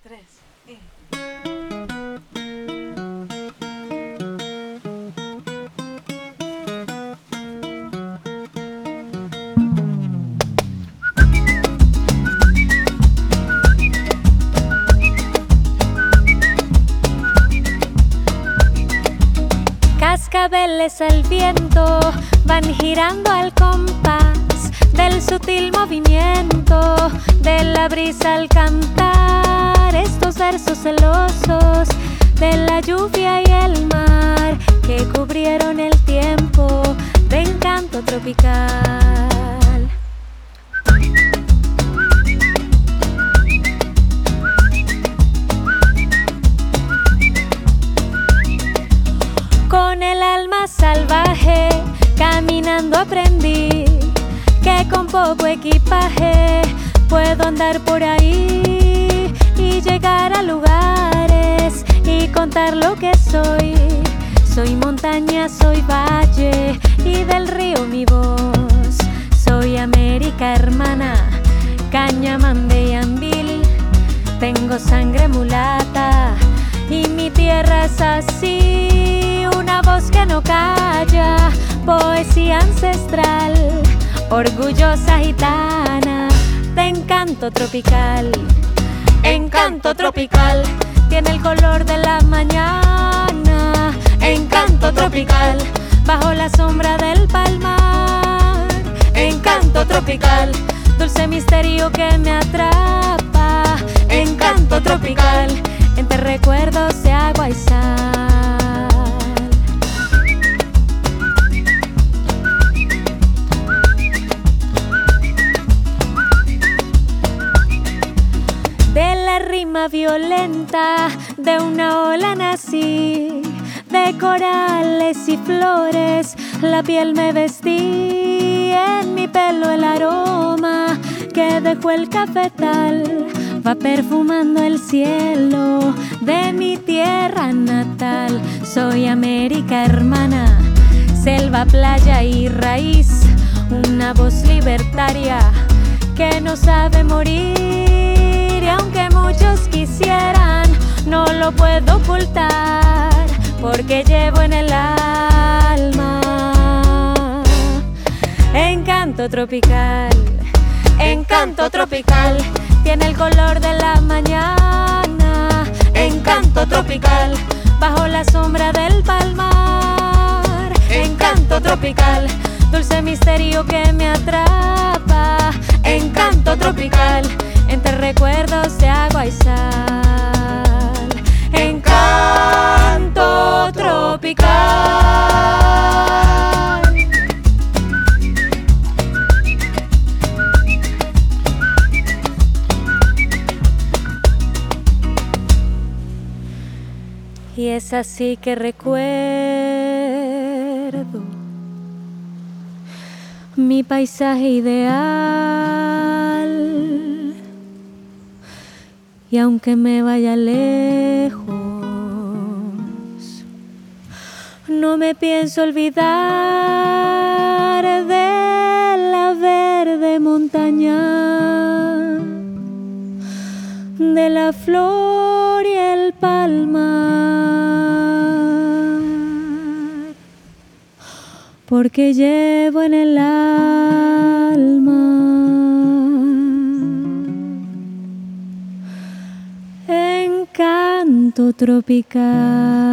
3 y... Cascabeles al viento van girando al compás del sutil movimiento de la brisa al cantar estos versos celosos de la lluvia y el mar que cubrieron el tiempo de encanto tropical. Con el alma salvaje, caminando aprendí que con poco equipaje puedo andar por ahí y llegar a lugares y contar lo que soy. Soy montaña, soy valle y del río mi voz. Soy América hermana, Cañamán y Ambil. Tengo sangre mulata y mi tierra es así, una voz que no calla, poesía ancestral, orgullosa gitana, de encanto tropical. Encanto tropical, tiene el color de la mañana. Encanto tropical, bajo la sombra del palmar. Encanto tropical, dulce misterio que me atrapa. Encanto tropical, entre recuerdos de agua y sal. De la rima violenta de una ola nací, de corales y flores la piel me vestí, en mi pelo el aroma que dejó el cafetal va perfumando el cielo de mi tierra natal. Soy América hermana, selva, playa y raíz, una voz libertaria que no sabe morir, y aunque muchos quisieran, no lo puedo ocultar, porque llevo en el alma encanto tropical. Encanto tropical, tiene el color de la mañana. Encanto tropical, bajo la sombra del palmar. Encanto tropical, dulce misterio que me atrapa. Encanto tropical, entre recuerdos de agua y sal. Encanto tropical. Y es así que recuerdo mi paisaje ideal, y aunque me vaya lejos, no me pienso olvidar de la verde montaña, de la flor y el palmar, porque llevo en el alma encanto tropical.